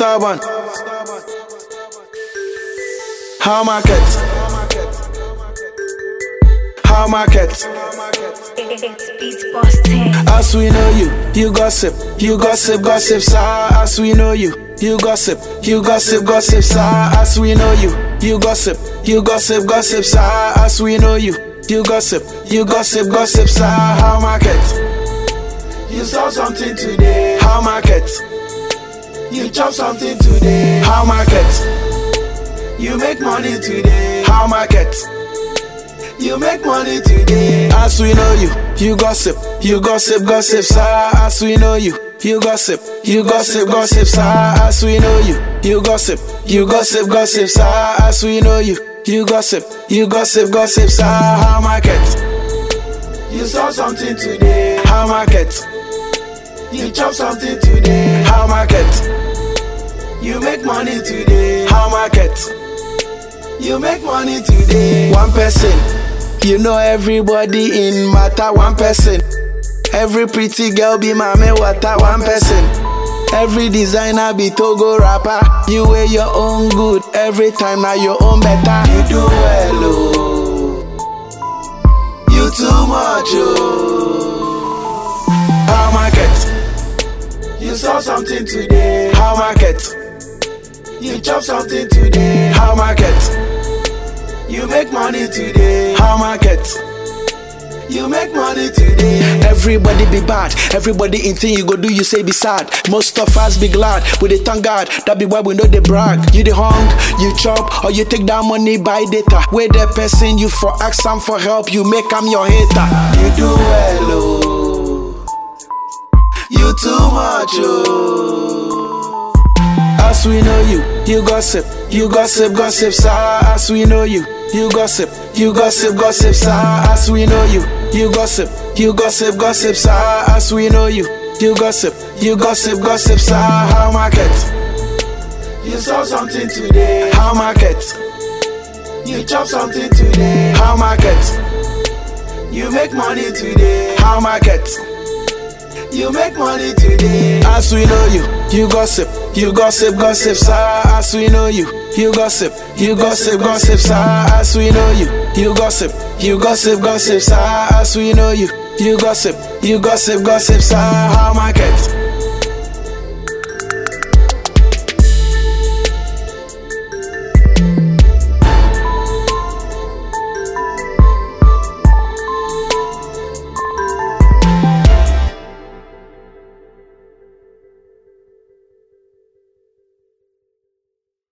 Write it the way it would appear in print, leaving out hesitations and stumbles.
stubborn. How market? How market? It's Beats Boston. As we know you gossip, gossip, sir. As we know you gossip, gossip, sir. As we know you gossip, gossip, sir. As we know you gossip, gossip, sir. How market? You saw something today. How market? You chop something today. How market? You make money today. How market? You make money today. As we know you gossip, gossip, sir. As we know you gossip, gossip, sir. As we know you gossip, gossip, sir. As we know you gossip, gossip, sir. How market? You saw something today. How market? You chop something today. How market? You make money today. How market? You make money today. One person, you know everybody in matter. One person, every pretty girl be mame water. One person, every designer be Togo rapper. You wear your own good every time, now your own better. You do well, oh. You too much, oh. How market? You saw something today. How market? You chop something today. How market? You make money today. How market? You make money today. Everybody be bad. Everybody in thing you go do, you say be sad. Most of us be glad. We dey thank God. That be why we know they brag. You dey hung, you chop, or you take that money buy data. Where the person you for ask some for help, you make am your hater. You do well, oh. You too much, oh. As we know you gossip, gossip, sir. As we know you gossip, gossip, sir. As we know you gossip, gossip, sir. As we know you gossip, gossip, sir. How market? You saw something today. How market? You chop something today. How market? You make money today. How market? You make money today. As we know you gossip, gossip, sir. As we know you gossip, gossip, sir. As we know you gossip, gossip, sir. As we know you gossip, gossip, sir. How market?